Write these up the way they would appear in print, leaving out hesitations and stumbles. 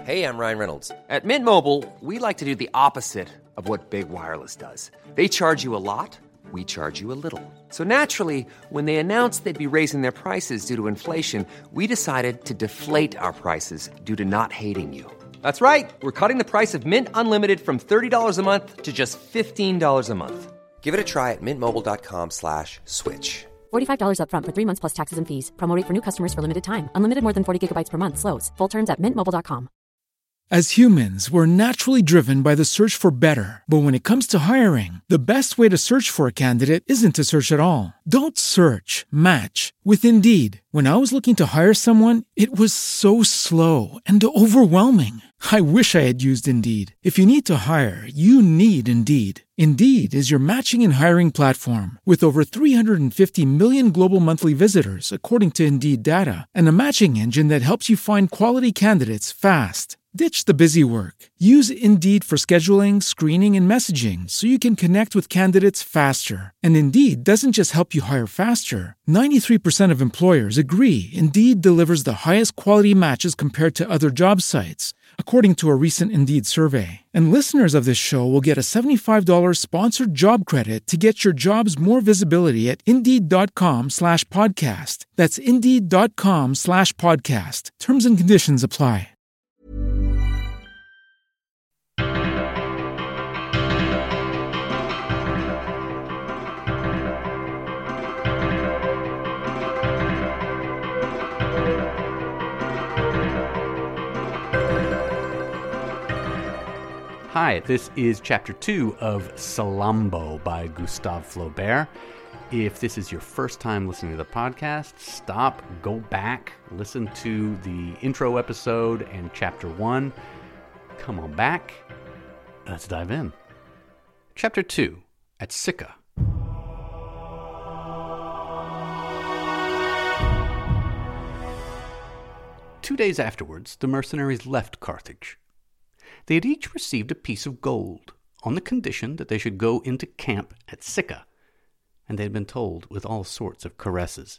Hey, I'm Ryan Reynolds. At Mint Mobile, we like to do the opposite of what Big Wireless does. They charge you a lot, we charge you a little. So naturally, when they announced they'd be raising their prices due to inflation, we decided to deflate our prices due to not hating you. That's right. We're cutting the price of Mint Unlimited from $30 a month to just $15 a month. Give it a try at mintmobile.com/switch. $45 up front for 3 months plus taxes and fees. Promo rate for new customers for limited time. Unlimited more than 40 gigabytes per month. Slows full terms at mintmobile.com. As humans, we're naturally driven by the search for better. But when it comes to hiring, the best way to search for a candidate isn't to search at all. Don't search, match with Indeed. When I was looking to hire someone, it was so slow and overwhelming. I wish I had used Indeed. If you need to hire, you need Indeed. Indeed is your matching and hiring platform with over 350 million global monthly visitors, according to Indeed data, and a matching engine that helps you find quality candidates fast. Ditch the busy work. Use Indeed for scheduling, screening, and messaging so you can connect with candidates faster. And Indeed doesn't just help you hire faster. 93% of employers agree Indeed delivers the highest quality matches compared to other job sites, according to a recent Indeed survey. And listeners of this show will get a $75 sponsored job credit to get your jobs more visibility at Indeed.com/podcast. That's Indeed.com/podcast. Terms and conditions apply. Hi, this is Chapter 2 of Salammbô by Gustave Flaubert. If this is your first time listening to the podcast, stop, go back, listen to the intro episode and Chapter 1. Come on back. Let's dive in. Chapter 2, at Sicca. Two days afterwards, the mercenaries left Carthage. They had each received a piece of gold, on the condition that they should go into camp at Sicca, and they had been told with all sorts of caresses.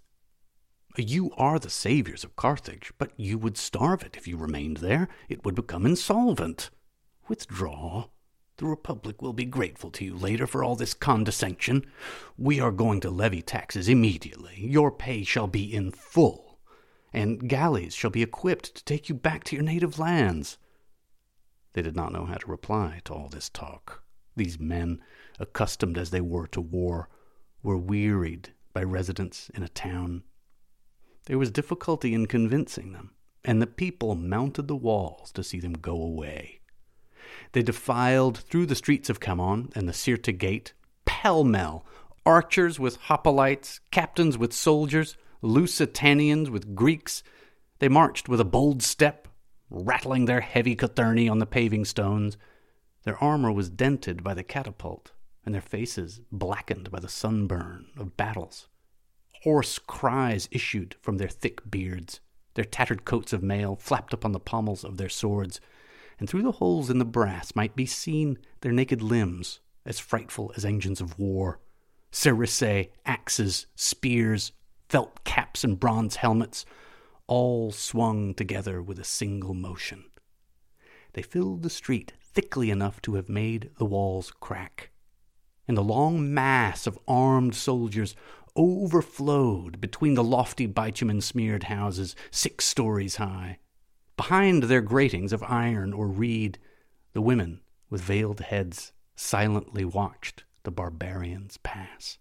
You are the saviors of Carthage, but you would starve it if you remained there. It would become insolvent. Withdraw. The Republic will be grateful to you later for all this condescension. We are going to levy taxes immediately. Your pay shall be in full, and galleys shall be equipped to take you back to your native lands. They did not know how to reply to all this talk. These men, accustomed as they were to war, were wearied by residence in a town. There was difficulty in convincing them, and the people mounted the walls to see them go away. They defiled through the streets of Khamon and the Sirte Gate, pell-mell, archers with hoplites, captains with soldiers, Lusitanians with Greeks. They marched with a bold step, rattling their heavy cothurni on the paving stones. Their armor was dented by the catapult, and their faces blackened by the sunburn of battles. Hoarse cries issued from their thick beards. Their tattered coats of mail flapped upon the pommels of their swords, and through the holes in the brass might be seen their naked limbs, as frightful as engines of war. Sarissæ, axes, spears, felt caps and bronze helmets, all swung together with a single motion. They filled the street thickly enough to have made the walls crack, and the long mass of armed soldiers overflowed between the lofty bitumen-smeared houses 6 stories high. Behind their gratings of iron or reed, the women with veiled heads silently watched the barbarians pass.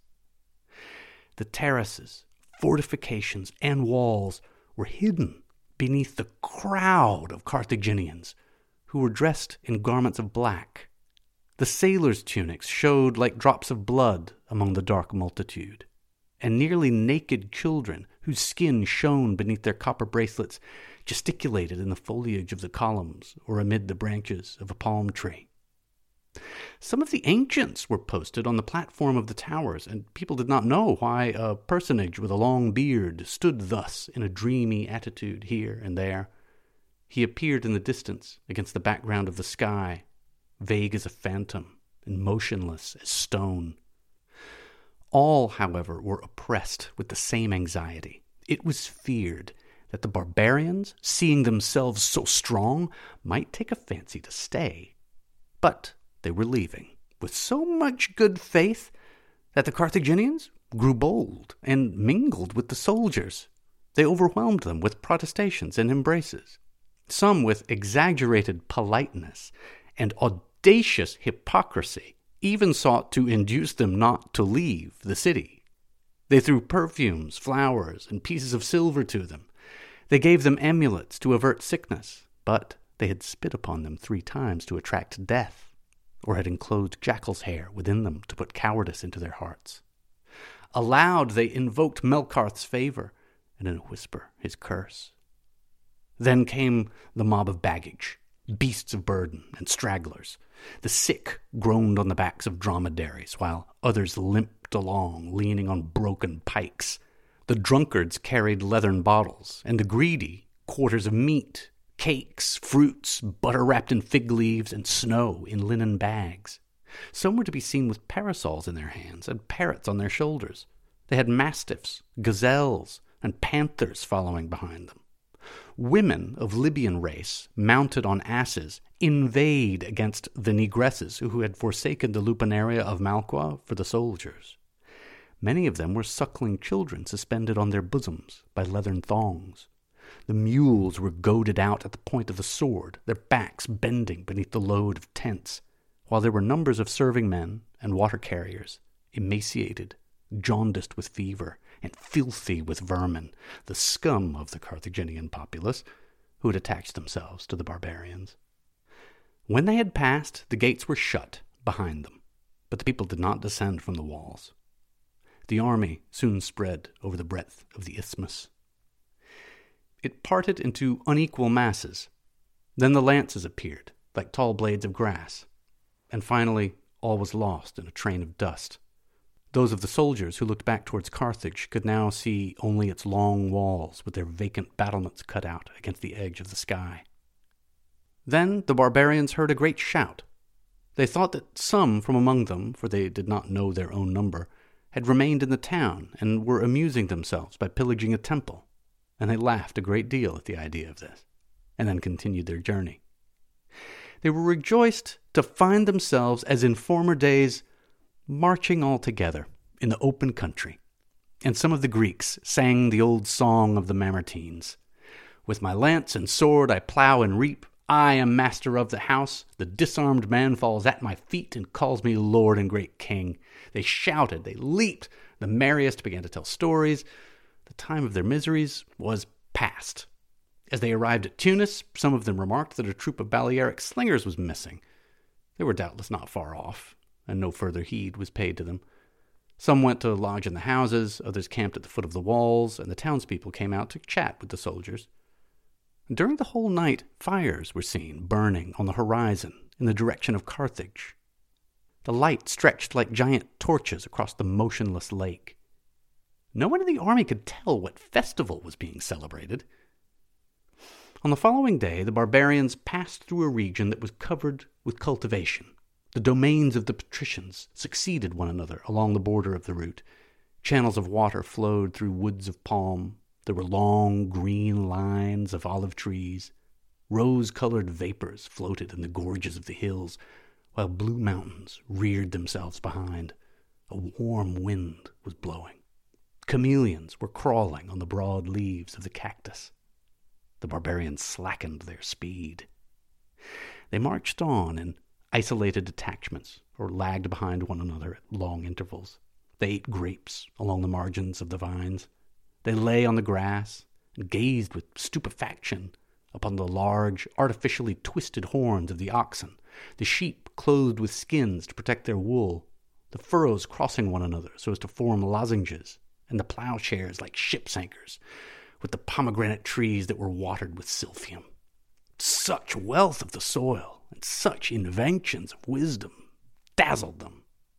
The terraces, fortifications, and walls were hidden beneath the crowd of Carthaginians who were dressed in garments of black. The sailors' tunics showed like drops of blood among the dark multitude, and nearly naked children whose skin shone beneath their copper bracelets gesticulated in the foliage of the columns or amid the branches of a palm tree. Some of the ancients were posted on the platform of the towers, and people did not know why a personage with a long beard stood thus in a dreamy attitude here and there. He appeared in the distance against the background of the sky, vague as a phantom and motionless as stone. All, however, were oppressed with the same anxiety. It was feared that the barbarians, seeing themselves so strong, might take a fancy to stay. But they were leaving with so much good faith that the Carthaginians grew bold and mingled with the soldiers. They overwhelmed them with protestations and embraces. Some, with exaggerated politeness and audacious hypocrisy, even sought to induce them not to leave the city. They threw perfumes, flowers, and pieces of silver to them. They gave them amulets to avert sickness, but they had spit upon them 3 times to attract death, or had enclosed jackal's hair within them to put cowardice into their hearts. Aloud they invoked Melkarth's favor, and in a whisper his curse. Then came the mob of baggage, beasts of burden and stragglers. The sick groaned on the backs of dromedaries, while others limped along, leaning on broken pikes. The drunkards carried leathern bottles, and the greedy quarters of meat, cakes, fruits, butter wrapped in fig leaves, and snow in linen bags. Some were to be seen with parasols in their hands and parrots on their shoulders. They had mastiffs, gazelles, and panthers following behind them. Women of Libyan race, mounted on asses, inveighed against the negresses who had forsaken the lupanaria of Malqua for the soldiers. Many of them were suckling children suspended on their bosoms by leathern thongs. The mules were goaded out at the point of the sword, their backs bending beneath the load of tents, while there were numbers of serving men and water carriers, emaciated, jaundiced with fever, and filthy with vermin, the scum of the Carthaginian populace, who had attached themselves to the barbarians. When they had passed, the gates were shut behind them, but the people did not descend from the walls. The army soon spread over the breadth of the isthmus. It parted into unequal masses. Then the lances appeared, like tall blades of grass, and finally all was lost in a train of dust. Those of the soldiers who looked back towards Carthage could now see only its long walls with their vacant battlements cut out against the edge of the sky. Then the barbarians heard a great shout. They thought that some from among them, for they did not know their own number, had remained in the town and were amusing themselves by pillaging a temple, and they laughed a great deal at the idea of this, and then continued their journey. They were rejoiced to find themselves, as in former days, marching all together in the open country, and some of the Greeks sang the old song of the Mamertines. With my lance and sword I plow and reap, I am master of the house, the disarmed man falls at my feet and calls me lord and great king. They shouted, they leaped, the merriest began to tell stories. The time of their miseries was past. As they arrived at Tunis, some of them remarked that a troop of Balearic slingers was missing. They were doubtless not far off, and no further heed was paid to them. Some went to lodge in the houses, others camped at the foot of the walls, and the townspeople came out to chat with the soldiers. During the whole night, fires were seen burning on the horizon in the direction of Carthage. The light stretched like giant torches across the motionless lake. No one in the army could tell what festival was being celebrated. On the following day, the barbarians passed through a region that was covered with cultivation. The domains of the patricians succeeded one another along the border of the route. Channels of water flowed through woods of palm. There were long green lines of olive trees. Rose-colored vapors floated in the gorges of the hills, while blue mountains reared themselves behind. A warm wind was blowing. Chameleons were crawling on the broad leaves of the cactus. The barbarians slackened their speed. They marched on in isolated detachments, or lagged behind one another at long intervals. They ate grapes along the margins of the vines. They lay on the grass and gazed with stupefaction upon the large, artificially twisted horns of the oxen, the sheep clothed with skins to protect their wool, the furrows crossing one another so as to form lozenges, and the plowshares like ship's anchors, with the pomegranate trees that were watered with silphium. Such wealth of the soil and such inventions of wisdom dazzled them.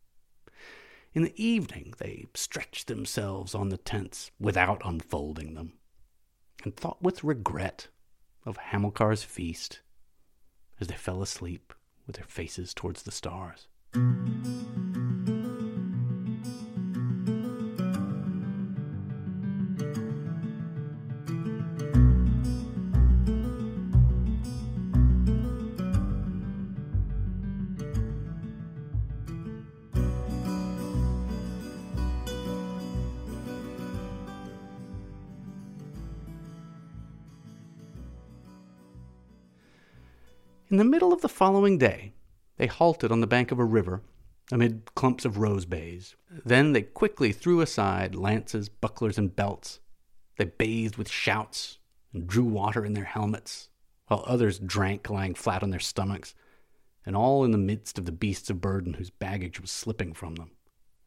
In the evening they stretched themselves on the tents without unfolding them, and thought with regret of Hamilcar's feast as they fell asleep with their faces towards the stars. In the middle of the following day, they halted on the bank of a river amid clumps of rose bays. Then they quickly threw aside lances, bucklers, and belts. They bathed with shouts and drew water in their helmets, while others drank lying flat on their stomachs, and all in the midst of the beasts of burden whose baggage was slipping from them.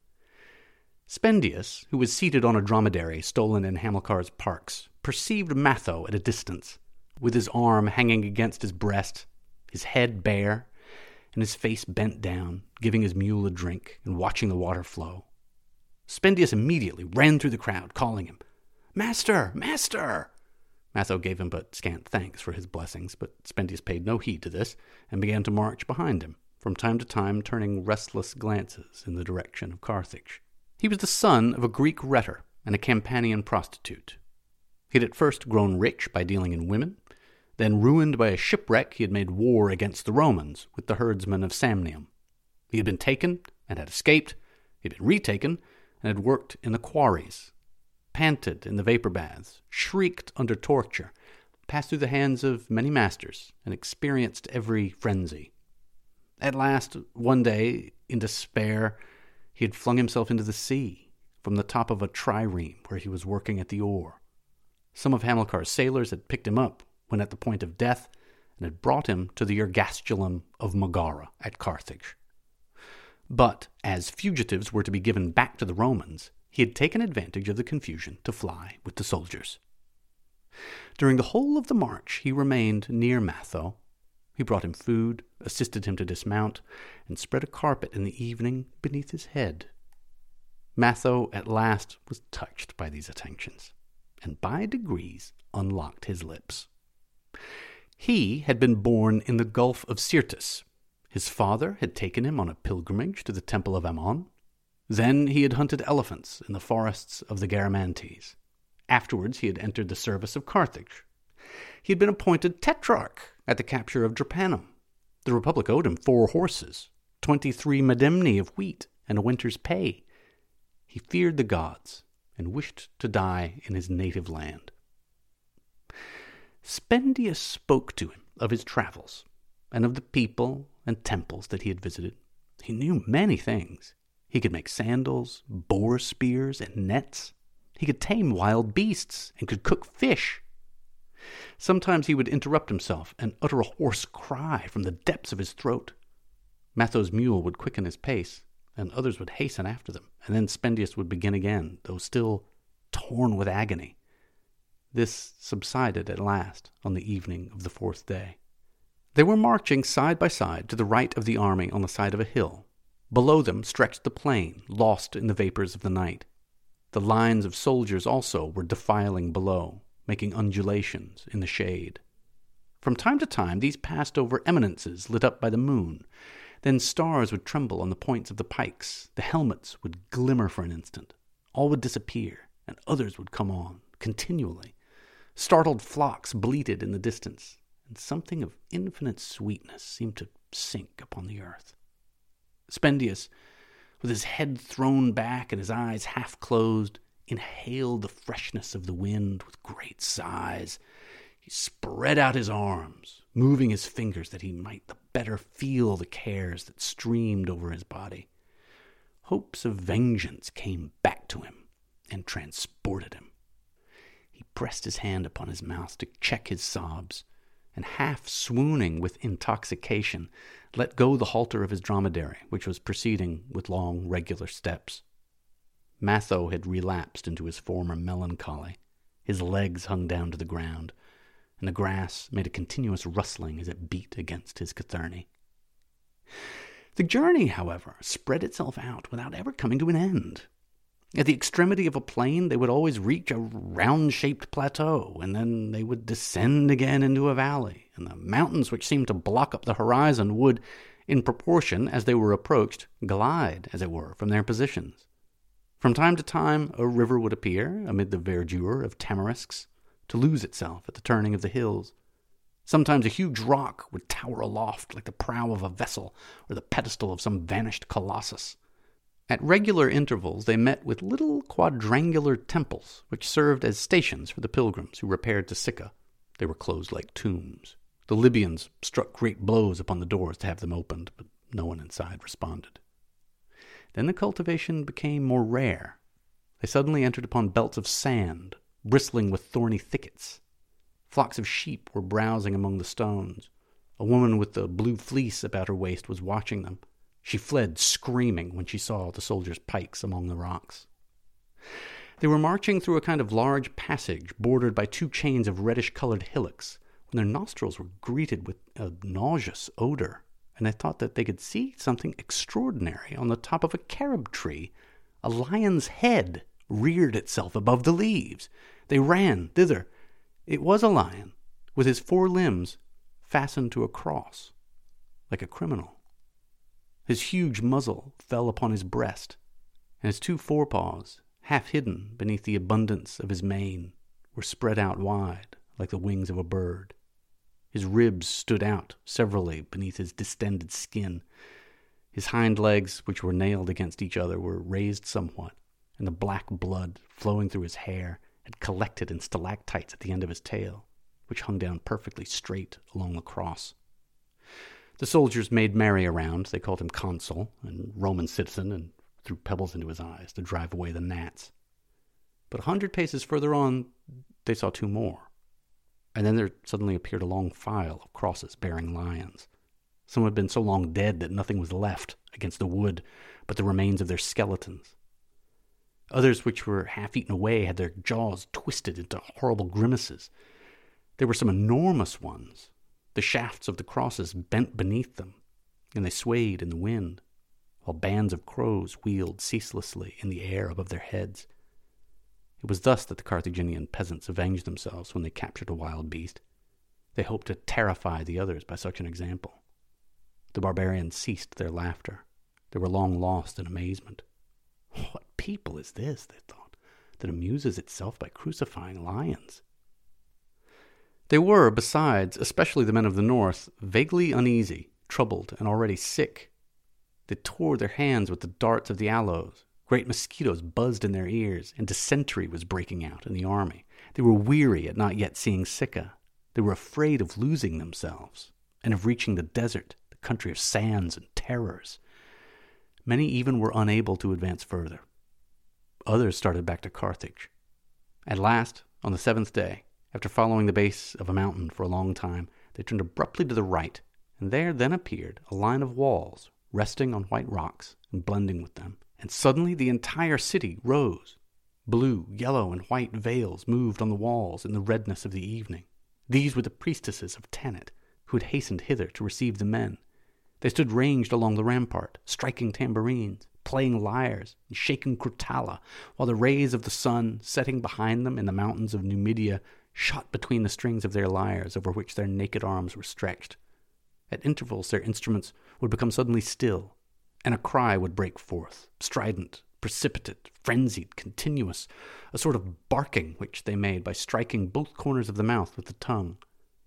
Spendius, who was seated on a dromedary stolen in Hamilcar's parks, perceived Matho at a distance, with his arm hanging against his breast, his head bare, and his face bent down, giving his mule a drink and watching the water flow. Spendius immediately ran through the crowd, calling him, "Master! Master!" Matho gave him but scant thanks for his blessings, but Spendius paid no heed to this, and began to march behind him, from time to time turning restless glances in the direction of Carthage. He was the son of a Greek rhetor and a Campanian prostitute. He had at first grown rich by dealing in women, then ruined by a shipwreck he had made war against the Romans with the herdsmen of Samnium. He had been taken and had escaped, he had been retaken, and had worked in the quarries, panted in the vapor baths, shrieked under torture, passed through the hands of many masters, and experienced every frenzy. At last, one day, in despair, he had flung himself into the sea from the top of a trireme where he was working at the oar. Some of Hamilcar's sailors had picked him up when at the point of death and had brought him to the ergastulum of Megara at Carthage. But as fugitives were to be given back to the Romans, he had taken advantage of the confusion to fly with the soldiers. During the whole of the march he remained near Matho. He brought him food, assisted him to dismount, and spread a carpet in the evening beneath his head. Matho at last was touched by these attentions, and by degrees unlocked his lips. He had been born in the Gulf of Syrtis. His father had taken him on a pilgrimage to the temple of Ammon. Then he had hunted elephants in the forests of the Garamantes. Afterwards he had entered the service of Carthage. He had been appointed tetrarch at the capture of Drepanum. The Republic owed him 4 horses, 23 medemni of wheat, and a winter's pay. He feared the gods and wished to die in his native land. Spendius spoke to him of his travels and of the people and temples that he had visited. He knew many things. He could make sandals, boar spears, and nets. He could tame wild beasts and could cook fish. Sometimes he would interrupt himself and utter a hoarse cry from the depths of his throat. Matho's mule would quicken his pace, and others would hasten after them, and then Spendius would begin again, though still torn with agony. This subsided at last on the evening of the 4th day. They were marching side by side to the right of the army on the side of a hill. Below them stretched the plain, lost in the vapors of the night. The lines of soldiers also were defiling below, making undulations in the shade. From time to time these passed over eminences lit up by the moon. Then stars would tremble on the points of the pikes, the helmets would glimmer for an instant, all would disappear, and others would come on, continually. Startled flocks bleated in the distance, and something of infinite sweetness seemed to sink upon the earth. Spendius, with his head thrown back and his eyes half closed, inhaled the freshness of the wind with great sighs. He spread out his arms, moving his fingers that he might the better feel the cares that streamed over his body. Hopes of vengeance came back to him and transported him. He pressed his hand upon his mouth to check his sobs, and half swooning with intoxication, let go the halter of his dromedary, which was proceeding with long, regular steps. Matho had relapsed into his former melancholy. His legs hung down to the ground, and the grass made a continuous rustling as it beat against his cothurni. The journey, however, spread itself out without ever coming to an end. At the extremity of a plain, they would always reach a round-shaped plateau, and then they would descend again into a valley, and the mountains which seemed to block up the horizon would, in proportion as they were approached, glide, as it were, from their positions. From time to time, a river would appear amid the verdure of tamarisks, to lose itself at the turning of the hills. Sometimes a huge rock would tower aloft like the prow of a vessel or the pedestal of some vanished colossus. At regular intervals they met with little quadrangular temples, which served as stations for the pilgrims who repaired to Sicca. They were closed like tombs. The Libyans struck great blows upon the doors to have them opened, but no one inside responded. Then the cultivation became more rare. They suddenly entered upon belts of sand, bristling with thorny thickets. Flocks of sheep were browsing among the stones. A woman with a blue fleece about her waist was watching them. She fled screaming when she saw the soldiers' pikes among the rocks. They were marching through a kind of large passage bordered by 2 chains of reddish-colored hillocks when their nostrils were greeted with a nauseous odor, and they thought that they could see something extraordinary on the top of a carob tree. A lion's head reared itself above the leaves. They ran thither. It was a lion, with his 4 limbs fastened to a cross, like a criminal. His huge muzzle fell upon his breast, and his 2 forepaws, half hidden beneath the abundance of his mane, were spread out wide like the wings of a bird. His ribs stood out severally beneath his distended skin. His hind legs, which were nailed against each other, were raised somewhat, and the black blood flowing through his hair had collected in stalactites at the end of his tail, which hung down perfectly straight along the cross. The soldiers made merry around. They called him consul and Roman citizen, and threw pebbles into his eyes to drive away the gnats. But 100 paces further on, they saw 2 more. And then there suddenly appeared a long file of crosses bearing lions. Some had been so long dead that nothing was left against the wood but the remains of their skeletons. Others, which were half eaten away, had their jaws twisted into horrible grimaces. There were some enormous ones. The shafts of the crosses bent beneath them, and they swayed in the wind, while bands of crows wheeled ceaselessly in the air above their heads. It was thus that the Carthaginian peasants avenged themselves when they captured a wild beast. They hoped to terrify the others by such an example. The barbarians ceased their laughter. They were long lost in amazement. What people is this, they thought, that amuses itself by crucifying lions? They were, besides, especially the men of the north, vaguely uneasy, troubled, and already sick. They tore their hands with the darts of the aloes. Great mosquitoes buzzed in their ears, and dysentery was breaking out in the army. They were weary at not yet seeing Sicca. They were afraid of losing themselves, and of reaching the desert, the country of sands and terrors. Many even were unable to advance further. Others started back to Carthage. At last, on the 7th day, after following the base of a mountain for a long time, they turned abruptly to the right, and there then appeared a line of walls resting on white rocks and blending with them. And suddenly the entire city rose. Blue, yellow, and white veils moved on the walls in the redness of the evening. These were the priestesses of Tanit, who had hastened hither to receive the men. They stood ranged along the rampart, striking tambourines, playing lyres, and shaking crotala, while the rays of the sun, setting behind them in the mountains of Numidia, shot between the strings of their lyres over which their naked arms were stretched. At intervals their instruments would become suddenly still, and a cry would break forth, strident, precipitate, frenzied, continuous, a sort of barking which they made by striking both corners of the mouth with the tongue.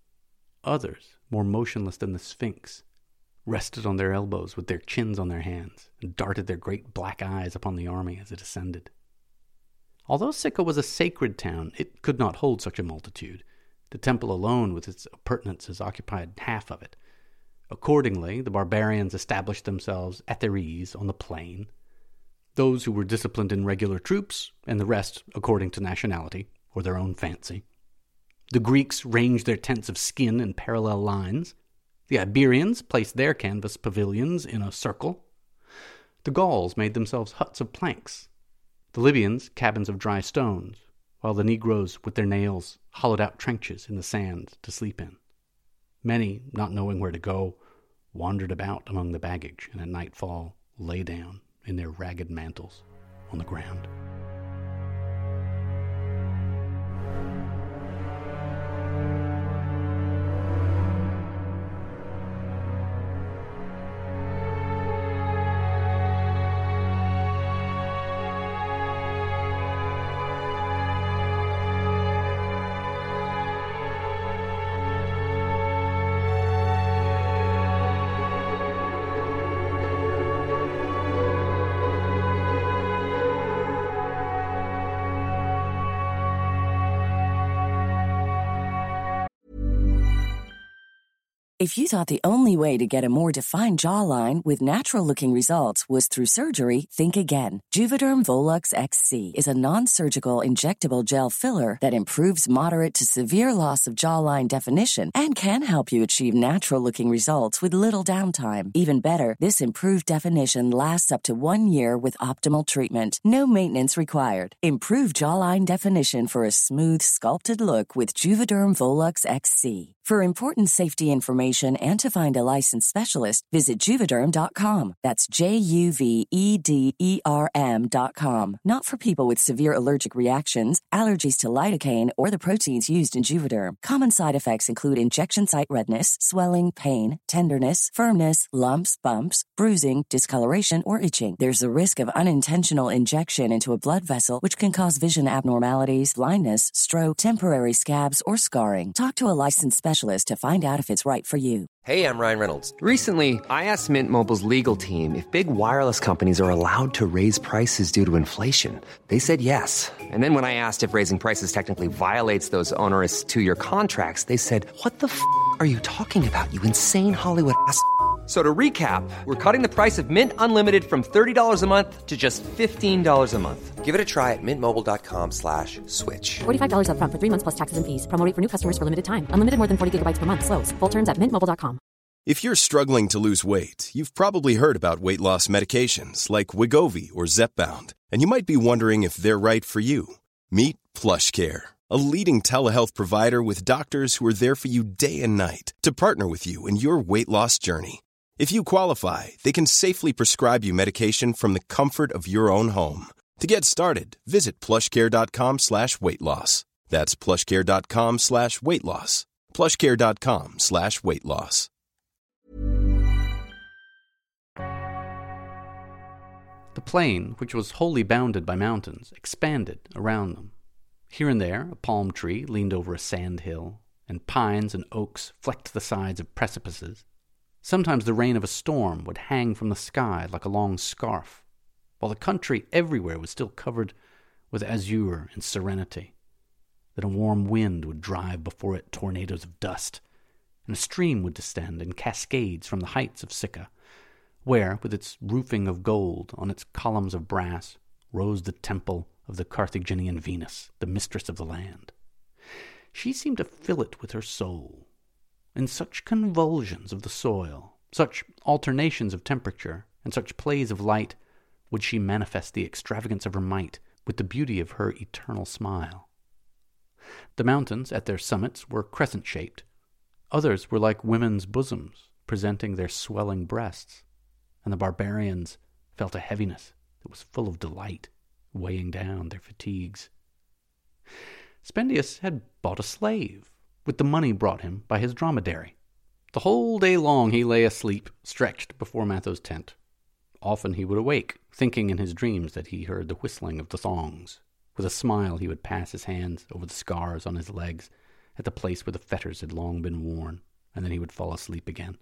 Others, more motionless than the Sphinx, rested on their elbows with their chins on their hands, and darted their great black eyes upon the army as it ascended. Although Sicca was a sacred town, it could not hold such a multitude. The temple alone with its appurtenances occupied half of it. Accordingly, the barbarians established themselves at their ease on the plain, those who were disciplined in regular troops, and the rest according to nationality or their own fancy. The Greeks ranged their tents of skin in parallel lines. The Iberians placed their canvas pavilions in a circle. The Gauls made themselves huts of planks. The Libyans cabins of dry stones, while the Negroes, with their nails, hollowed out trenches in the sand to sleep in. Many, not knowing where to go, wandered about among the baggage, and at nightfall lay down in their ragged mantles on the ground. If you thought the only way to get a more defined jawline with natural-looking results was through surgery, think again. Juvederm Volux XC is a non-surgical injectable gel filler that improves moderate to severe loss of jawline definition and can help you achieve natural-looking results with little downtime. Even better, this improved definition lasts up to 1 year with optimal treatment. No maintenance required. Improve jawline definition for a smooth, sculpted look with Juvederm Volux XC. For important safety information and to find a licensed specialist, visit Juvederm.com. That's JUVEDERM.com. Not for people with severe allergic reactions, allergies to lidocaine, or the proteins used in Juvederm. Common side effects include injection site redness, swelling, pain, tenderness, firmness, lumps, bumps, bruising, discoloration, or itching. There's a risk of unintentional injection into a blood vessel, which can cause vision abnormalities, blindness, stroke, temporary scabs, or scarring. Talk to a licensed specialist to find out if it's right for you. Hey, I'm Ryan Reynolds. Recently, I asked Mint Mobile's legal team if big wireless companies are allowed to raise prices due to inflation. They said yes. And then when I asked if raising prices technically violates those onerous 2-year contracts, they said, "What the f*** are you talking about, you insane Hollywood ass?" So to recap, we're cutting the price of Mint Unlimited from $30 a month to just $15 a month. Give it a try at mintmobile.com/switch. $45 up front for 3 months plus taxes and fees. Promo rate for new customers for limited time. Unlimited more than 40 gigabytes per month. Slows full terms at mintmobile.com. If you're struggling to lose weight, you've probably heard about weight loss medications like Wegovy or Zepbound, and you might be wondering if they're right for you. Meet PlushCare, a leading telehealth provider with doctors who are there for you day and night to partner with you in your weight loss journey. If you qualify, they can safely prescribe you medication from the comfort of your own home. To get started, visit plushcare.com/weightloss. That's plushcare.com/weightloss. plushcare.com/weightloss. The plain, which was wholly bounded by mountains, expanded around them. Here and there, a palm tree leaned over a sand hill, and pines and oaks flecked the sides of precipices. Sometimes the rain of a storm would hang from the sky like a long scarf, while the country everywhere was still covered with azure and serenity. Then a warm wind would drive before it tornadoes of dust, and a stream would descend in cascades from the heights of Sicca, where, with its roofing of gold on its columns of brass, rose the temple of the Carthaginian Venus, the mistress of the land. She seemed to fill it with her soul. In such convulsions of the soil, such alternations of temperature, and such plays of light, would she manifest the extravagance of her might with the beauty of her eternal smile. The mountains at their summits were crescent-shaped. Others were like women's bosoms, presenting their swelling breasts, and the barbarians felt a heaviness that was full of delight, weighing down their fatigues. Spendius had bought a slave, with the money brought him by his dromedary. The whole day long he lay asleep, stretched before Matho's tent. Often he would awake, thinking in his dreams that he heard the whistling of the thongs. With a smile he would pass his hands over the scars on his legs at the place where the fetters had long been worn, and then he would fall asleep again.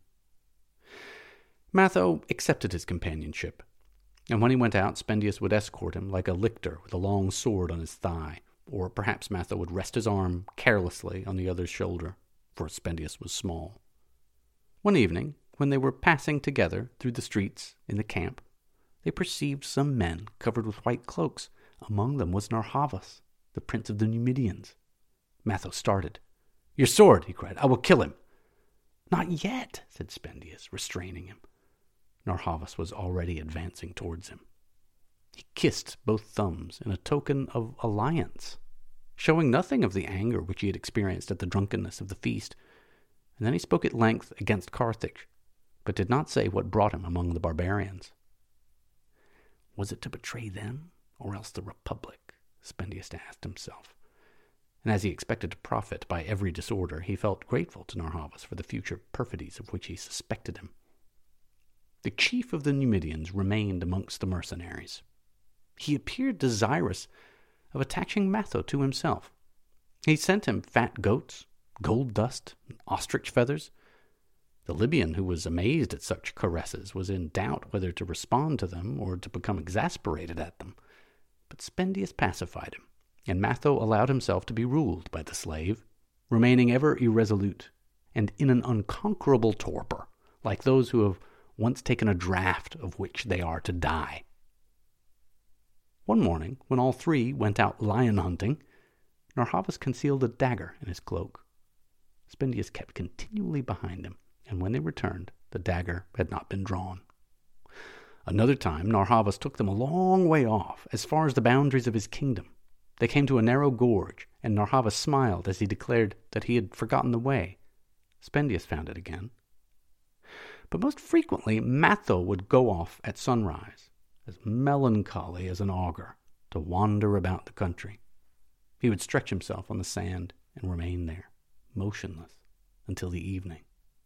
Matho accepted his companionship, and when he went out, Spendius would escort him like a lictor with a long sword on his thigh, or perhaps Matho would rest his arm carelessly on the other's shoulder, for Spendius was small. One evening, when they were passing together through the streets in the camp, they perceived some men covered with white cloaks. Among them was Narhavas, the prince of the Numidians. Matho started. "Your sword," he cried. "I will kill him." "Not yet," said Spendius, restraining him. Narhavas was already advancing towards him. He kissed both thumbs in a token of alliance, showing nothing of the anger which he had experienced at the drunkenness of the feast, and then he spoke at length against Carthage, but did not say what brought him among the barbarians. Was it to betray them, or else the Republic? Spendius asked himself, and as he expected to profit by every disorder, he felt grateful to Narhavas for the future perfidies of which he suspected him. The chief of the Numidians remained amongst the mercenaries. He appeared desirous of attaching Matho to himself. He sent him fat goats, gold dust, and ostrich feathers. The Libyan, who was amazed at such caresses, was in doubt whether to respond to them or to become exasperated at them. But Spendius pacified him, and Matho allowed himself to be ruled by the slave, remaining ever irresolute and in an unconquerable torpor, like those who have once taken a draught of which they are to die. One morning, when all three went out lion hunting, Narhavas concealed a dagger in his cloak. Spendius kept continually behind him, and when they returned, the dagger had not been drawn. Another time, Narhavas took them a long way off, as far as the boundaries of his kingdom. They came to a narrow gorge, and Narhavas smiled as he declared that he had forgotten the way. Spendius found it again. But most frequently, Matho would go off at sunrise, as melancholy as an augur, to wander about the country. He would stretch himself on the sand and remain there, motionless, until the evening.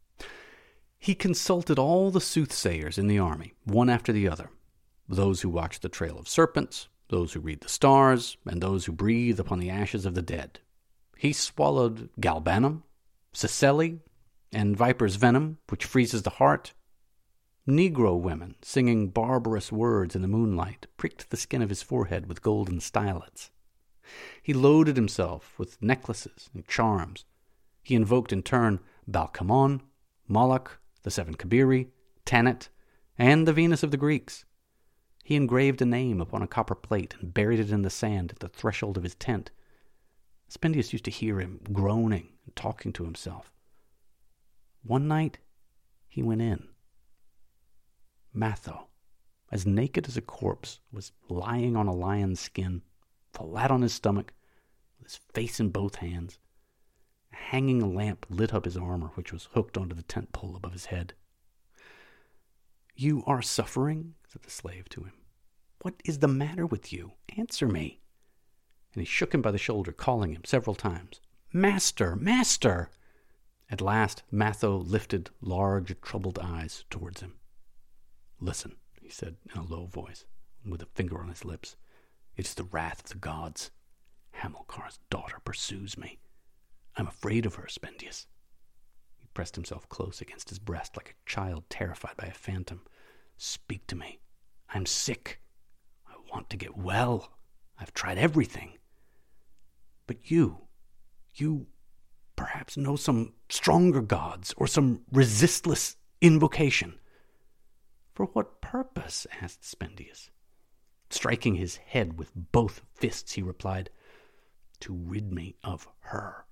He consulted all the soothsayers in the army, one after the other, those who watch the trail of serpents, those who read the stars, and those who breathe upon the ashes of the dead. He swallowed galbanum, cecily, and viper's venom, which freezes the heart. Negro women, singing barbarous words in the moonlight, pricked the skin of his forehead with golden stylets. He loaded himself with necklaces and charms. He invoked in turn Balcamon, Moloch, the seven Kabiri, Tanit, and the Venus of the Greeks. He engraved a name upon a copper plate and buried it in the sand at the threshold of his tent. Spendius used to hear him groaning and talking to himself. One night, he went in. Matho, as naked as a corpse, was lying on a lion's skin, flat on his stomach, with his face in both hands. A hanging lamp lit up his armor, which was hooked onto the tent pole above his head. "You are suffering?" said the slave to him. "What is the matter with you? Answer me." And he shook him by the shoulder, calling him several times, "Master, master!" At last, Matho lifted large, troubled eyes towards him. "Listen," he said in a low voice, and with a finger on his lips. "It is the wrath of the gods. Hamilcar's daughter pursues me. I'm afraid of her, Spendius." He pressed himself close against his breast like a child terrified by a phantom. "Speak to me. I'm sick. I want to get well. I've tried everything. But you perhaps know some stronger gods or some resistless invocation." "For what purpose?" asked Spendius. Striking his head with both fists, he replied, "To rid me of her."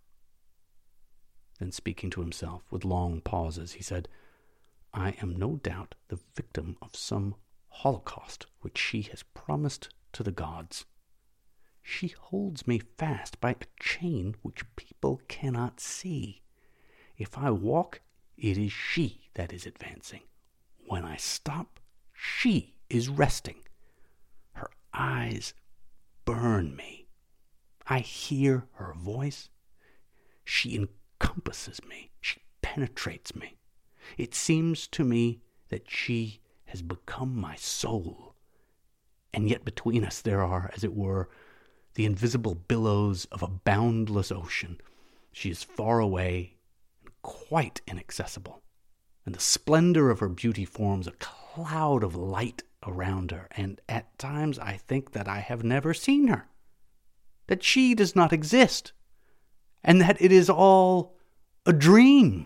Then, speaking to himself with long pauses, he said, "I am no doubt the victim of some holocaust which she has promised to the gods. She holds me fast by a chain which people cannot see. If I walk, it is she that is advancing. When I stop, she is resting. Her eyes burn me. I hear her voice. She encompasses me. She penetrates me. It seems to me that she has become my soul. And yet between us there are, as it were, the invisible billows of a boundless ocean. She is far away and quite inaccessible, and the splendor of her beauty forms a cloud of light around her, and at times I think that I have never seen her, that she does not exist, and that it is all a dream."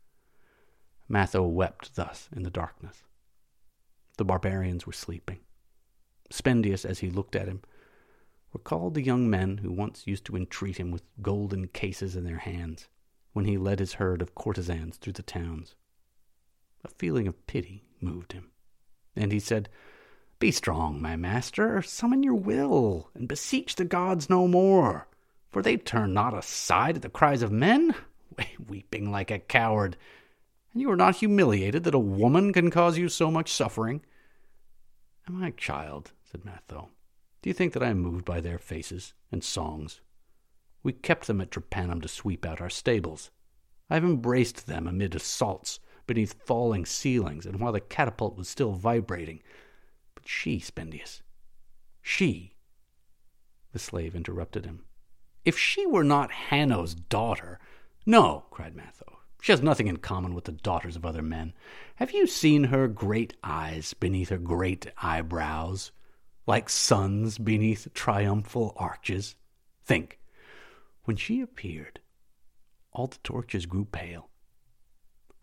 Matho wept thus in the darkness. The barbarians were sleeping. Spendius, as he looked at him, recalled the young men who once used to entreat him with golden cases in their hands when he led his herd of courtesans through the towns. A feeling of pity moved him, and he said, "Be strong, my master, summon your will, and beseech the gods no more, for they turn not aside at the cries of men, weeping like a coward, and you are not humiliated that a woman can cause you so much suffering." "Am I a child?" said Matho. "Do you think that I am moved by their faces and songs? We kept them at Trepanum to sweep out our stables. I have embraced them amid assaults, beneath falling ceilings, and while the catapult was still vibrating. But she, Spendius, she—" The slave interrupted him. "If she were not Hanno's daughter—" "No," cried Matho. "She has nothing in common with the daughters of other men. Have you seen her great eyes beneath her great eyebrows, like suns beneath triumphal arches? Think, when she appeared, all the torches grew pale,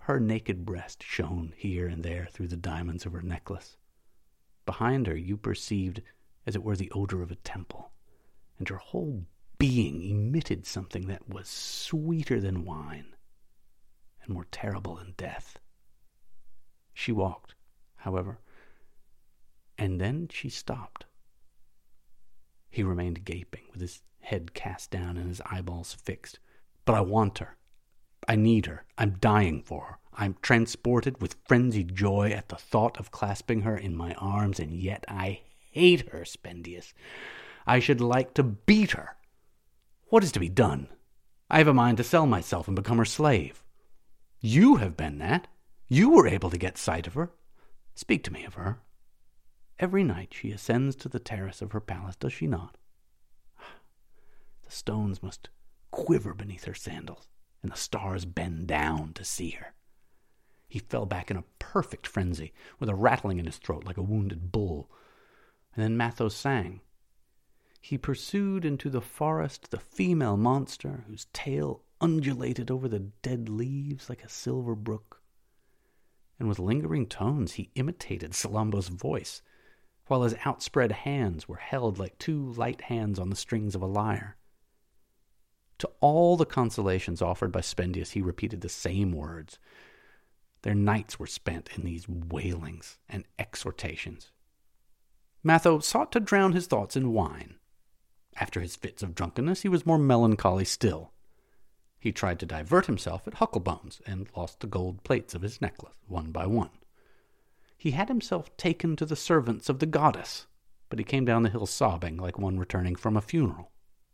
Her naked breast shone here and there through the diamonds of her necklace. Behind her you perceived, as it were, the odor of a temple, and her whole being emitted something that was sweeter than wine and more terrible than death. She walked, however, and then she stopped. He remained gaping, with his head cast down and his eyeballs fixed. But I want her. I need her. I'm dying for her. I'm transported with frenzied joy at the thought of clasping her in my arms, and yet I hate her, Spendius. I should like to beat her. What is to be done? I have a mind to sell myself and become her slave. You have been that. You were able to get sight of her. Speak to me of her. Every night she ascends to the terrace of her palace, does she not? The stones must quiver beneath her sandals, and the stars bend down to see her. He fell back in a perfect frenzy, with a rattling in his throat like a wounded bull. And then Mathos sang. He pursued into the forest the female monster, whose tail undulated over the dead leaves like a silver brook. And with lingering tones he imitated Salambo's voice, while his outspread hands were held like two light hands on the strings of a lyre. To all the consolations offered by Spendius he repeated the same words. Their nights were spent in these wailings and exhortations. Matho sought to drown his thoughts in wine. After his fits of drunkenness he was more melancholy still. He tried to divert himself at Hucklebones, and lost the gold plates of his necklace, one by one. He had himself taken to the servants of the goddess, but he came down the hill sobbing like one returning from a funeral.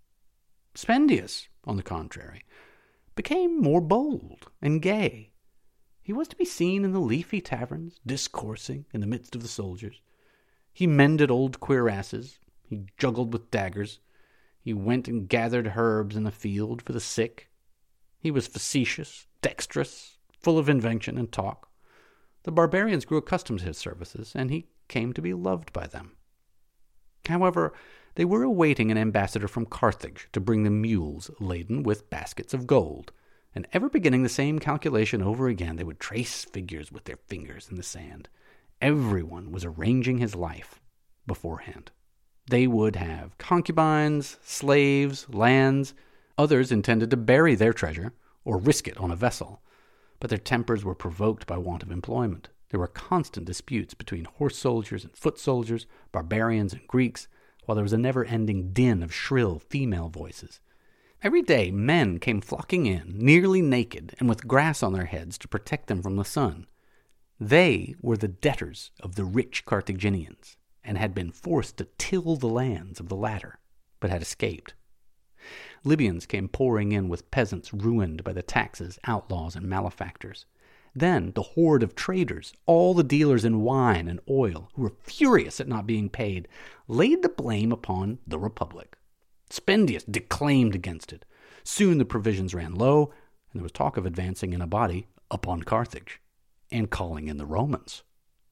Spendius, on the contrary, became more bold and gay. He was to be seen in the leafy taverns, discoursing in the midst of the soldiers. He mended old cuirasses, he juggled with daggers, he went and gathered herbs in the field for the sick. He was facetious, dexterous, full of invention and talk. The barbarians grew accustomed to his services, and he came to be loved by them. However, they were awaiting an ambassador from Carthage to bring them mules laden with baskets of gold, and ever beginning the same calculation over again, they would trace figures with their fingers in the sand. Everyone was arranging his life beforehand. They would have concubines, slaves, lands. Others intended to bury their treasure or risk it on a vessel, but their tempers were provoked by want of employment. There were constant disputes between horse soldiers and foot soldiers, barbarians and Greeks, while there was a never-ending din of shrill female voices. Every day men came flocking in, nearly naked and with grass on their heads to protect them from the sun. They were the debtors of the rich Carthaginians, and had been forced to till the lands of the latter, but had escaped. Libyans came pouring in with peasants ruined by the taxes, outlaws, and malefactors. Then the horde of traders, all the dealers in wine and oil, who were furious at not being paid, laid the blame upon the Republic. Spendius declaimed against it. Soon the provisions ran low, and there was talk of advancing in a body upon Carthage, and calling in the Romans.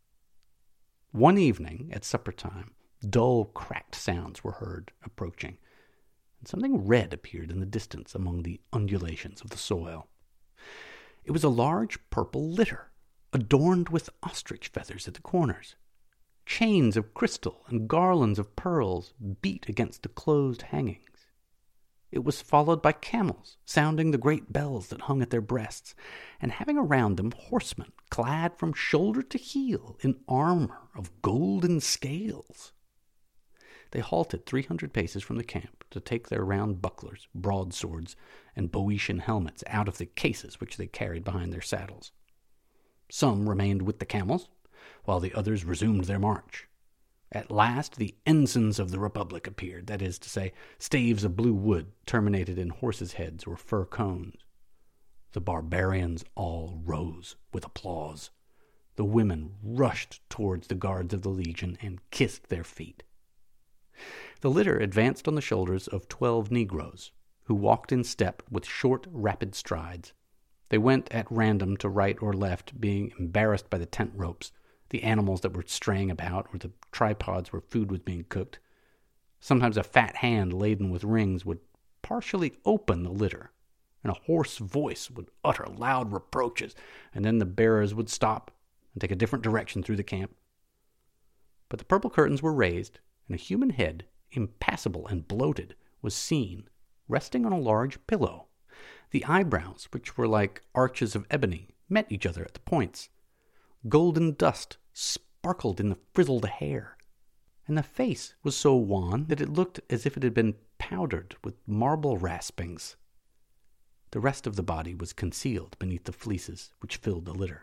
One evening, at supper time, dull, cracked sounds were heard approaching, and something red appeared in the distance among the undulations of the soil. It was a large purple litter, adorned with ostrich feathers at the corners. Chains of crystal and garlands of pearls beat against the closed hangings. It was followed by camels, sounding the great bells that hung at their breasts, and having around them horsemen, clad from shoulder to heel in armor of golden scales. They halted 300 paces from the camp to take their round bucklers, broadswords, and Boeotian helmets out of the cases which they carried behind their saddles. Some remained with the camels, while the others resumed their march. At last the ensigns of the Republic appeared, that is to say, staves of blue wood terminated in horses' heads or fir cones. The barbarians all rose with applause. The women rushed towards the guards of the legion and kissed their feet. The litter advanced on the shoulders of 12 Negroes, who walked in step with short, rapid strides. They went at random to right or left, being embarrassed by the tent ropes, the animals that were straying about, or the tripods where food was being cooked. Sometimes a fat hand laden with rings would partially open the litter, and a hoarse voice would utter loud reproaches, and then the bearers would stop and take a different direction through the camp. But the purple curtains were raised, and a human head, impassible and bloated, was seen, resting on a large pillow. The eyebrows, which were like arches of ebony, met each other at the points. Golden dust sparkled in the frizzled hair, and the face was so wan that it looked as if it had been powdered with marble raspings. The rest of the body was concealed beneath the fleeces which filled the litter.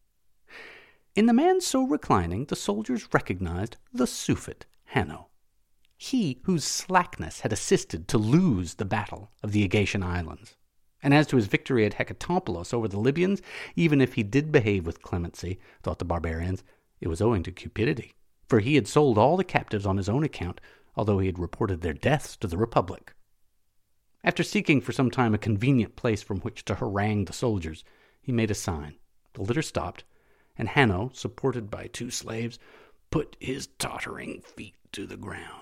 In the man so reclining, the soldiers recognized the Sufit, Hanno, he whose slackness had assisted to lose the battle of the Aegaean Islands. And as to his victory at Hecatompylos over the Libyans, even if he did behave with clemency, thought the barbarians, it was owing to cupidity, for he had sold all the captives on his own account, although he had reported their deaths to the Republic. After seeking for some time a convenient place from which to harangue the soldiers, he made a sign. The litter stopped, and Hanno, supported by 2 slaves, put his tottering feet to the ground.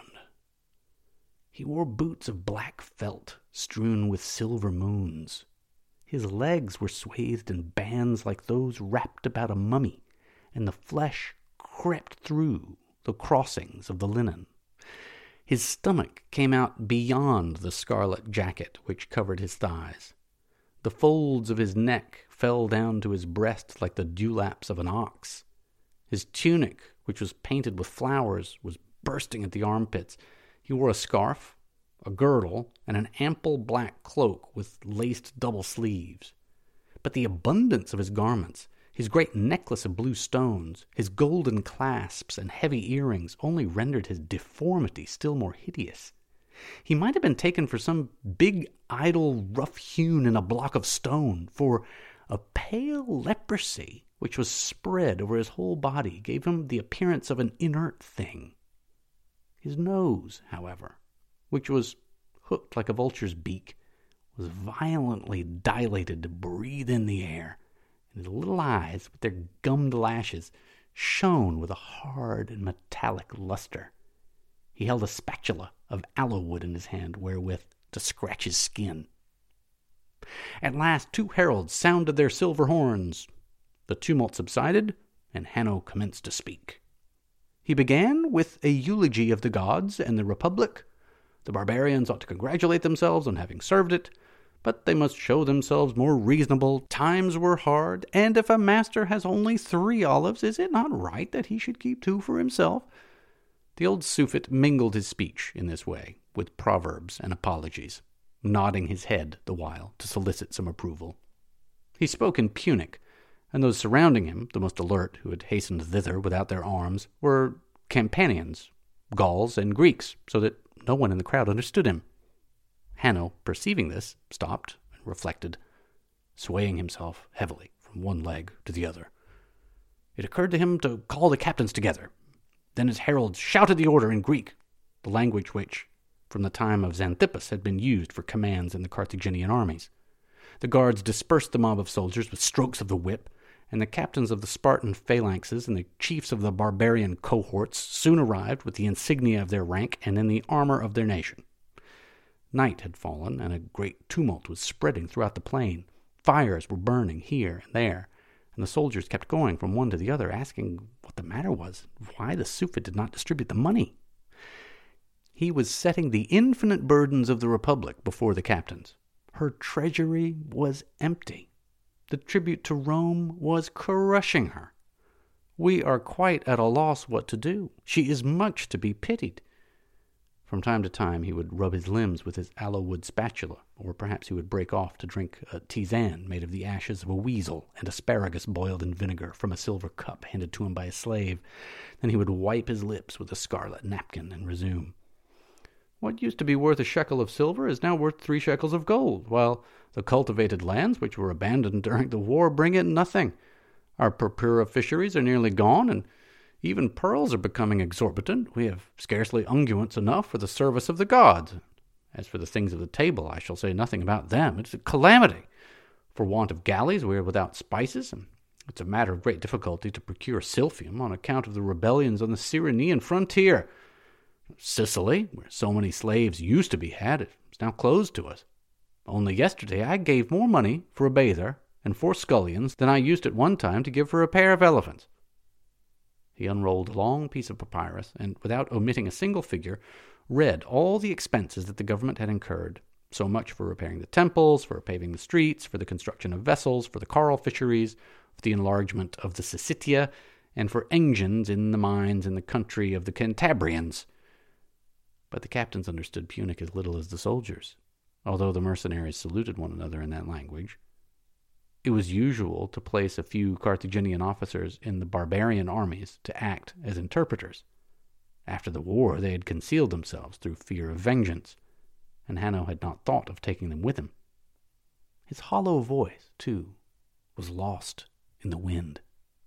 He wore boots of black felt, strewn with silver moons. His legs were swathed in bands like those wrapped about a mummy, and the flesh crept through the crossings of the linen. His stomach came out beyond the scarlet jacket which covered his thighs. The folds of his neck fell down to his breast like the dewlaps of an ox. His tunic, which was painted with flowers, was bursting at the armpits. He wore a scarf, a girdle, and an ample black cloak with laced double sleeves. But the abundance of his garments, his great necklace of blue stones, his golden clasps and heavy earrings only rendered his deformity still more hideous. He might have been taken for some big idol rough-hewn in a block of stone, for a pale leprosy which was spread over his whole body gave him the appearance of an inert thing. His nose, however, which was hooked like a vulture's beak, was violently dilated to breathe in the air, and his little eyes, with their gummed lashes, shone with a hard and metallic luster. He held a spatula of aloe wood in his hand wherewith to scratch his skin. At last 2 heralds sounded their silver horns. The tumult subsided, and Hanno commenced to speak. He began with a eulogy of the gods and the Republic. The barbarians ought to congratulate themselves on having served it, but they must show themselves more reasonable. Times were hard, and if a master has only 3 olives, is it not right that he should keep 2 for himself? The old Sufit mingled his speech in this way, with proverbs and apologies, nodding his head the while to solicit some approval. He spoke in Punic, and those surrounding him, the most alert, who had hastened thither without their arms, were Campanians, Gauls, and Greeks, so that no one in the crowd understood him. Hanno, perceiving this, stopped and reflected, swaying himself heavily from one leg to the other. It occurred to him to call the captains together. Then his heralds shouted the order in Greek, the language which, from the time of Xanthippus, had been used for commands in the Carthaginian armies. The guards dispersed the mob of soldiers with strokes of the whip, and the captains of the Spartan phalanxes and the chiefs of the barbarian cohorts soon arrived with the insignia of their rank and in the armor of their nation. Night had fallen, and a great tumult was spreading throughout the plain. Fires were burning here and there, and the soldiers kept going from one to the other, asking what the matter was, why the Sufit did not distribute the money. He was setting the infinite burdens of the Republic before the captains. Her treasury was empty. The tribute to Rome was crushing her. We are quite at a loss what to do. She is much to be pitied. From time to time he would rub his limbs with his aloe wood spatula, or perhaps he would break off to drink a tisane made of the ashes of a weasel and asparagus boiled in vinegar from a silver cup handed to him by a slave. Then he would wipe his lips with a scarlet napkin and resume. What used to be worth a shekel of silver is now worth 3 shekels of gold, while the cultivated lands which were abandoned during the war bring in nothing. Our purpura fisheries are nearly gone, and even pearls are becoming exorbitant. We have scarcely unguents enough for the service of the gods. As for the things of the table, I shall say nothing about them. It's a calamity. For want of galleys, we are without spices, and it's a matter of great difficulty to procure silphium on account of the rebellions on the Cyrenean frontier. Sicily, where so many slaves used to be had, is now closed to us. Only yesterday I gave more money for a bather and 4 scullions than I used at one time to give for a pair of elephants." He unrolled a long piece of papyrus and, without omitting a single figure, read all the expenses that the government had incurred. So much for repairing the temples, for paving the streets, for the construction of vessels, for the coral fisheries, for the enlargement of the Syssitia, and for engines in the mines in the country of the Cantabrians. But the captains understood Punic as little as the soldiers, although the mercenaries saluted one another in that language. It was usual to place a few Carthaginian officers in the barbarian armies to act as interpreters. After the war, they had concealed themselves through fear of vengeance, and Hanno had not thought of taking them with him. His hollow voice, too, was lost in the wind.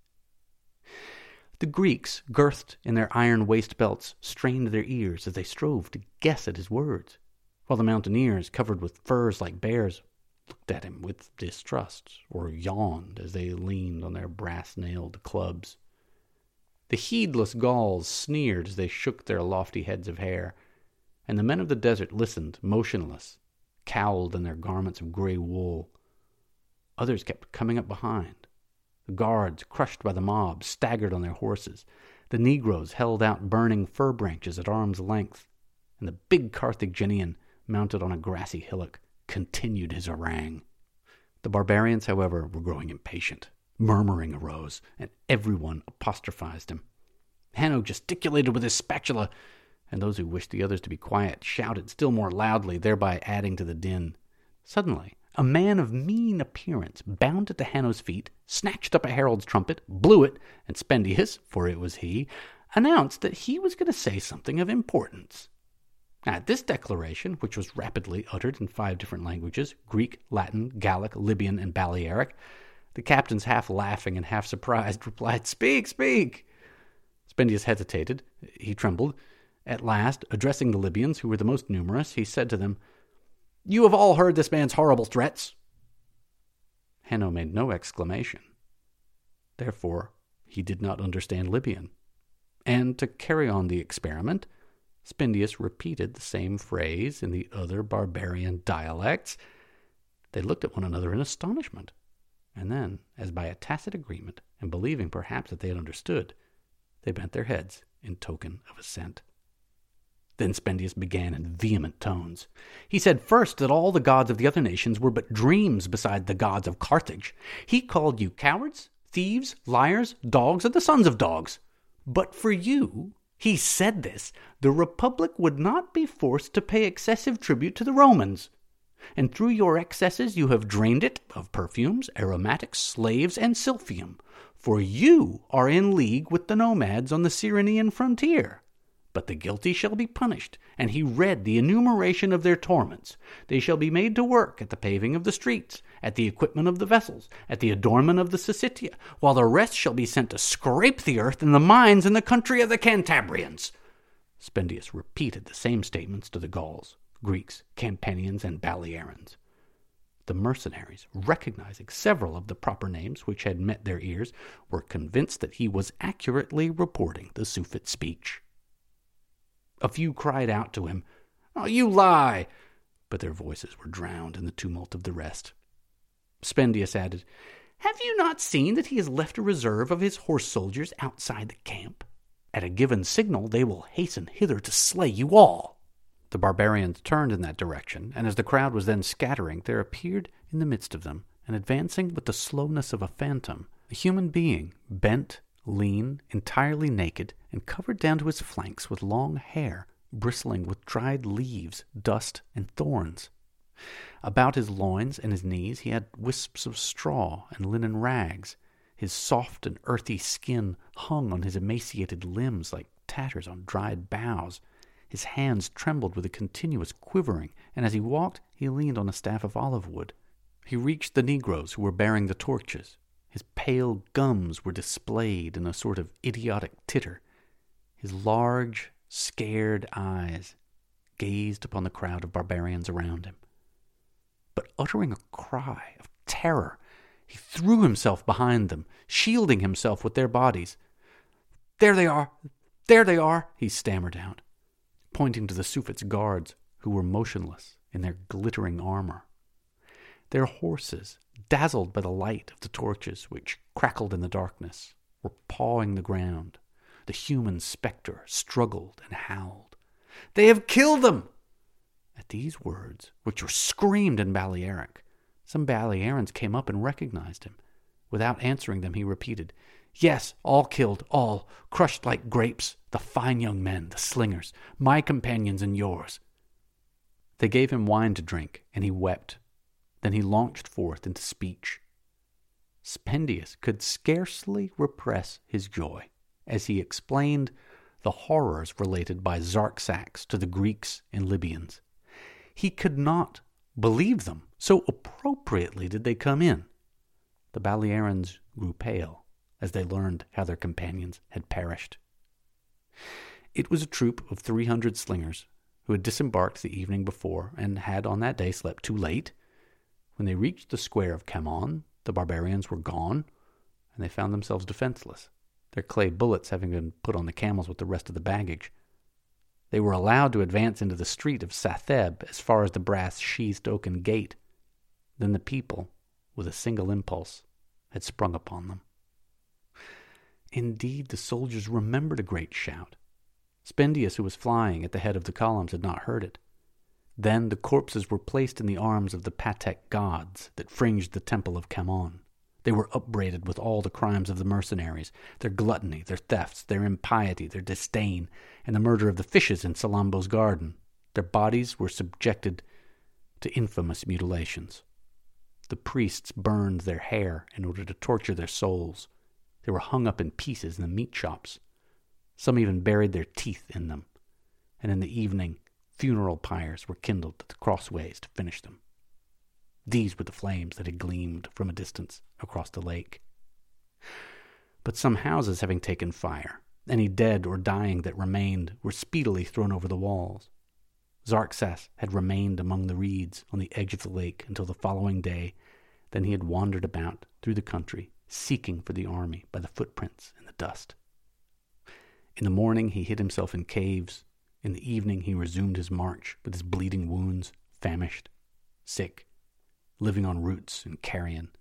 The Greeks, girthed in their iron waist-belts, strained their ears as they strove to guess at his words, while the mountaineers, covered with furs like bears, looked at him with distrust, or yawned as they leaned on their brass-nailed clubs. The heedless Gauls sneered as they shook their lofty heads of hair, and the men of the desert listened, motionless, cowled in their garments of gray wool. Others kept coming up behind. The guards, crushed by the mob, staggered on their horses. The Negroes held out burning fir branches at arm's length, and the big Carthaginian, mounted on a grassy hillock, continued his harangue. The barbarians, however, were growing impatient. Murmuring arose, and everyone apostrophized him. Hanno gesticulated with his spatula, and those who wished the others to be quiet shouted still more loudly, thereby adding to the din. Suddenly, a man of mean appearance bounded to Hanno's feet, snatched up a herald's trumpet, blew it, and Spendius, for it was he, announced that he was going to say something of importance. At this declaration, which was rapidly uttered in 5 different languages, Greek, Latin, Gallic, Libyan, and Balearic, the captains, half laughing and half surprised, replied, "Speak, speak!" Spendius hesitated. He trembled. At last, addressing the Libyans, who were the most numerous, he said to them, "You have all heard this man's horrible threats." Hanno made no exclamation. Therefore, he did not understand Libyan. And to carry on the experiment, Spendius repeated the same phrase in the other barbarian dialects. They looked at one another in astonishment, and then, as by a tacit agreement, and believing perhaps that they had understood, they bent their heads in token of assent. Then Spendius began in vehement tones. He said first that all the gods of the other nations were but dreams beside the gods of Carthage. He called you cowards, thieves, liars, dogs, and the sons of dogs. But for you, he said this, the Republic would not be forced to pay excessive tribute to the Romans. And through your excesses you have drained it of perfumes, aromatics, slaves, and silphium. For you are in league with the nomads on the Cyrenian frontier. But the guilty shall be punished, and he read the enumeration of their torments. They shall be made to work at the paving of the streets, at the equipment of the vessels, at the adornment of the Syssitia, while the rest shall be sent to scrape the earth in the mines in the country of the Cantabrians. Spendius repeated the same statements to the Gauls, Greeks, Campanians, and Balearians. The mercenaries, recognizing several of the proper names which had met their ears, were convinced that he was accurately reporting the Sufit speech. A few cried out to him, "Oh, you lie!" but their voices were drowned in the tumult of the rest. Spendius added, "Have you not seen that he has left a reserve of his horse soldiers outside the camp? At a given signal they will hasten hither to slay you all." The barbarians turned in that direction, and as the crowd was then scattering, there appeared in the midst of them, and advancing with the slowness of a phantom, a human being, bent, lean, entirely naked, and covered down to his flanks with long hair, bristling with dried leaves, dust, and thorns. About his loins and his knees he had wisps of straw and linen rags. His soft and earthy skin hung on his emaciated limbs like tatters on dried boughs. His hands trembled with a continuous quivering, and as he walked, he leaned on a staff of olive wood. He reached the Negroes who were bearing the torches. His pale gums were displayed in a sort of idiotic titter. His large, scared eyes gazed upon the crowd of barbarians around him. But uttering a cry of terror, he threw himself behind them, shielding himself with their bodies. There they are! There they are!" he stammered out, pointing to the Sufits' guards, who were motionless in their glittering armor. Their horses, dazzled by the light of the torches which crackled in the darkness, were pawing the ground. The human spectre struggled and howled. "They have killed them!" At these words, which were screamed in Balearic, some Balearans came up and recognized him. Without answering them, he repeated, "Yes, all killed, all, crushed like grapes, the fine young men, the slingers, my companions and yours." They gave him wine to drink, and he wept. Then he launched forth into speech. Spendius could scarcely repress his joy as he explained the horrors related by Zarxax to the Greeks and Libyans. He could not believe them, so appropriately did they come in. The Balearans grew pale as they learned how their companions had perished. It was a troop of 300 slingers who had disembarked the evening before and had on that day slept too late. When they reached the square of Camon, the barbarians were gone, and they found themselves defenseless, their clay bullets having been put on the camels with the rest of the baggage. They were allowed to advance into the street of Satheb as far as the brass-sheathed oaken gate. Then the people, with a single impulse, had sprung upon them. Indeed, the soldiers remembered a great shout. Spendius, who was flying at the head of the columns, had not heard it. Then the corpses were placed in the arms of the Patek gods that fringed the temple of Camon. They were upbraided with all the crimes of the mercenaries, their gluttony, their thefts, their impiety, their disdain, and the murder of the fishes in Salambo's garden. Their bodies were subjected to infamous mutilations. The priests burned their hair in order to torture their souls. They were hung up in pieces in the meat shops. Some even buried their teeth in them. And in the evening, funeral pyres were kindled at the crossways to finish them. These were the flames that had gleamed from a distance across the lake. But some houses having taken fire, any dead or dying that remained were speedily thrown over the walls. Zarxas had remained among the reeds on the edge of the lake until the following day. Then he had wandered about through the country, seeking for the army by the footprints in the dust. In the morning he hid himself in caves. In the evening he resumed his march with his bleeding wounds, famished, sick, living on roots and carrion.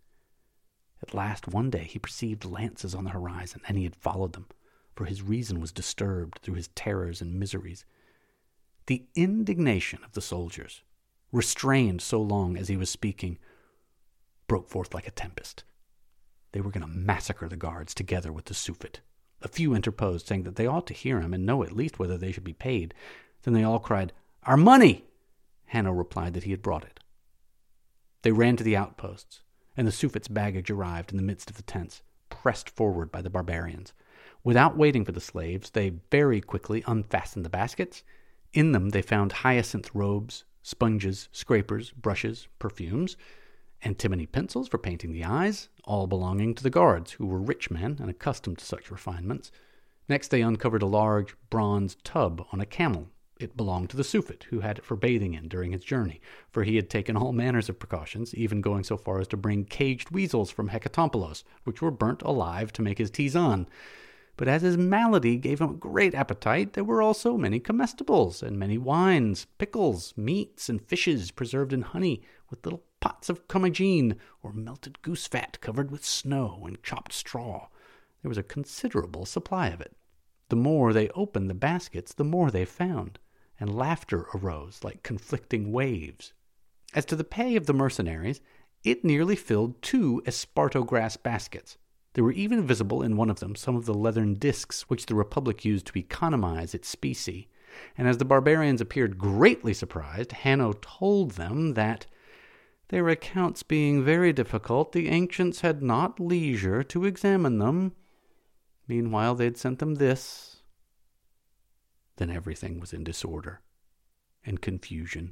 At last one day he perceived lances on the horizon, and he had followed them, for his reason was disturbed through his terrors and miseries. The indignation of the soldiers, restrained so long as he was speaking, broke forth like a tempest. They were going to massacre the guards together with the Sufit. A few interposed, saying that they ought to hear him and know at least whether they should be paid. Then they all cried, "Our money!" Hanno replied that he had brought it. They ran to the outposts, and the Sufit's baggage arrived in the midst of the tents, pressed forward by the barbarians. Without waiting for the slaves, they very quickly unfastened the baskets. In them they found hyacinth robes, sponges, scrapers, brushes, perfumes, antimony pencils for painting the eyes, all belonging to the guards, who were rich men and accustomed to such refinements. Next they uncovered a large bronze tub on a camel. It belonged to the Sufit, who had it for bathing in during his journey, for he had taken all manners of precautions, even going so far as to bring caged weasels from Hecatompylos, which were burnt alive to make his tisane. But as his malady gave him a great appetite, there were also many comestibles, and many wines, pickles, meats, and fishes preserved in honey, with little pots of comagene, or melted goose fat covered with snow and chopped straw. There was a considerable supply of it. The more they opened the baskets, the more they found, and laughter arose like conflicting waves. As to the pay of the mercenaries, it nearly filled 2 esparto grass baskets. There were even visible in one of them some of the leathern discs which the Republic used to economize its specie, and as the barbarians appeared greatly surprised, Hanno told them that, their accounts being very difficult, the ancients had not leisure to examine them. Meanwhile they had sent them this. Then everything was in disorder and confusion.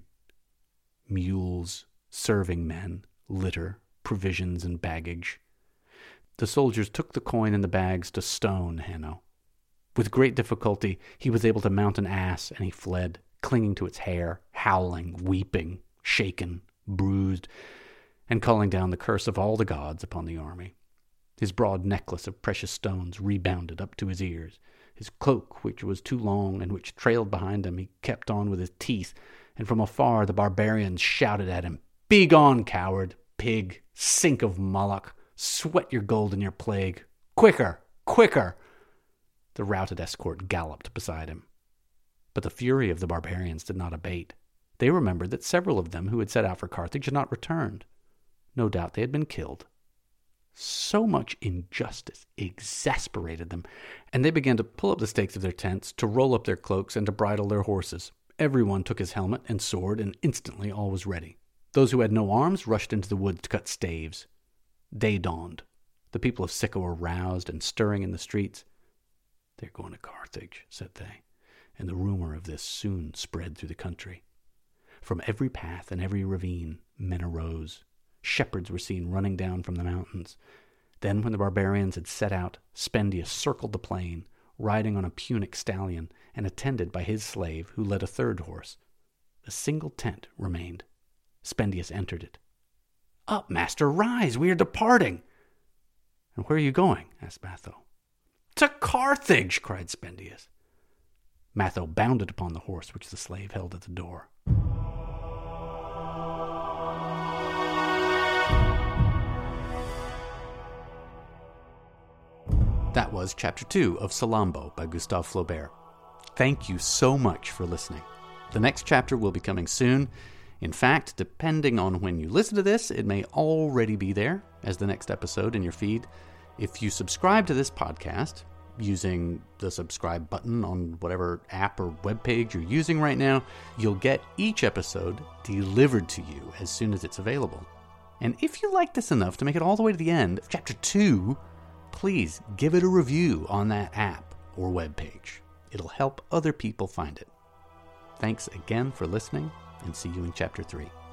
Mules, serving men, litter, provisions, and baggage. The soldiers took the coin and the bags to stone Hanno. With great difficulty he was able to mount an ass, and he fled, clinging to its hair, howling, weeping, shaken, bruised, and calling down the curse of all the gods upon the army. His broad necklace of precious stones rebounded up to his ears. His cloak, which was too long and which trailed behind him, he kept on with his teeth, and from afar the barbarians shouted at him, "Begone, coward! pig, sink of Moloch, sweat your gold and your plague. Quicker, quicker! The routed escort galloped beside him. But the fury of the barbarians did not abate. They remembered that several of them who had set out for Carthage had not returned. No doubt they had been killed. So much injustice exasperated them, and they began to pull up the stakes of their tents, to roll up their cloaks, and to bridle their horses. Everyone took his helmet and sword, and instantly all was ready. Those who had no arms rushed into the woods to cut staves. Day dawned. The people of Sicca were roused and stirring in the streets. "They're going to Carthage," said they, and the rumor of this soon spread through the country. From every path and every ravine, men arose. Shepherds were seen running down from the mountains. Then, when the barbarians had set out, Spendius circled the plain, riding on a Punic stallion and attended by his slave, who led a third horse. A single tent remained. Spendius entered it. "Up, master, rise! We are departing!" "And where are you going?" asked Matho. "To Carthage!" cried Spendius. Matho bounded upon the horse which the slave held at the door. That was Chapter 2 of Salammbô by Gustave Flaubert. Thank you so much for listening. The next chapter will be coming soon. In fact, depending on when you listen to this, it may already be there as the next episode in your feed. If you subscribe to this podcast using the subscribe button on whatever app or webpage you're using right now, you'll get each episode delivered to you as soon as it's available. And if you like this enough to make it all the way to the end of Chapter 2, please give it a review on that app or webpage. It'll help other people find it. Thanks again for listening, and see you in Chapter 3.